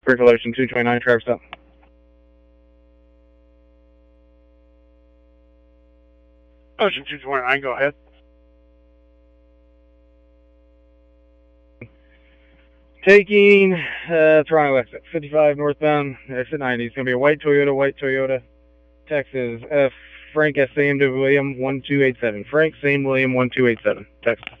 Springfield Ocean 229, Traverse up. Ocean 229, go ahead. Taking Toronto exit 55 northbound, exit 90. It's going to be a white Toyota. Texas, Frank S. Sam W. William 1287. Frank Sam William 1287. Texas.